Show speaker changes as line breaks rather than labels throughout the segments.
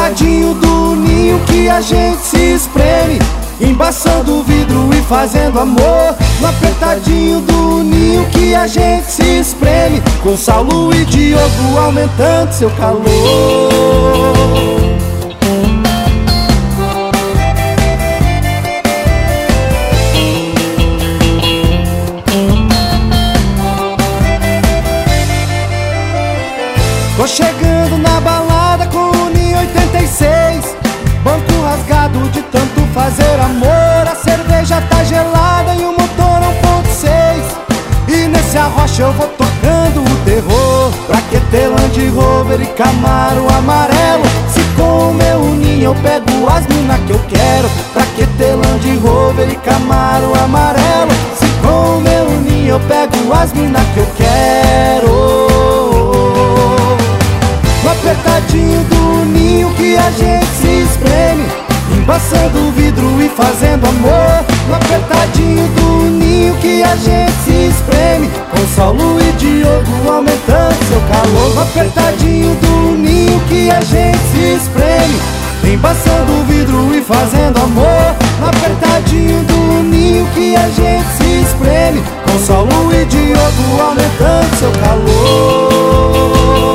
apertadinho do ninho que a gente se espreme, embaçando o vidro e fazendo amor. No apertadinho do ninho que a gente se espreme, com Saulo e Diogo aumentando seu calor. Tô chegando na balada com o Ninho 86, banco rasgado de tanto fazer amor. A cerveja tá gelada e o motor 1.6, e nesse arrocha eu vou tocando o terror. Pra que ter Land Rover e Camaro amarelo, se com o meu Ninho eu pego as mina que eu quero? Pra que ter Land Rover e Camaro amarelo, se com o meu Ninho eu pego as mina que eu quero? No apertadinho do ninho que a gente se espreme, embaçando o vidro e fazendo amor. No apertadinho do ninho que a gente se espreme, com Saulo e Diogo aumentando seu calor. No apertadinho do ninho que a gente se espreme, embaçando o vidro e fazendo amor. No apertadinho do ninho que a gente se espreme, com Saulo e Diogo aumentando seu calor.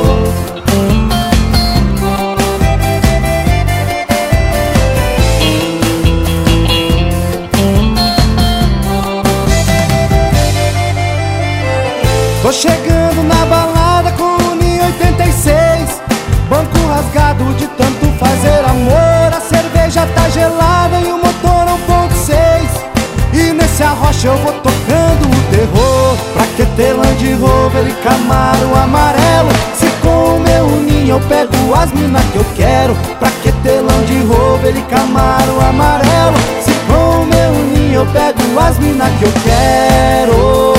Tô chegando na balada com o Ninho 86, banco rasgado de tanto fazer amor. A cerveja tá gelada e o motor 1.6, e nesse arrocha eu vou tocando o terror. Pra que ter Land Rover e Camaro amarelo, se com o meu Ninho eu pego as mina que eu quero? Pra que ter Land Rover e Camaro amarelo, se com o meu Ninho eu pego as mina que eu quero?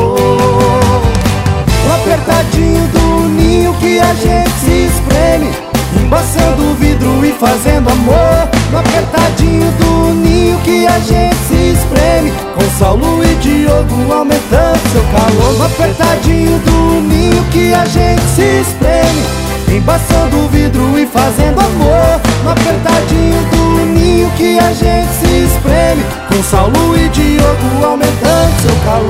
No apertadinho do ninho que a gente se espreme, embaçando o vidro e fazendo amor. No apertadinho do ninho que a gente se espreme, com Saulo e Diogo aumentando seu calor. No apertadinho do ninho que a gente se espreme, embaçando o vidro e fazendo amor. No apertadinho do ninho que a gente se espreme, com Saulo e Diogo aumentando seu calor.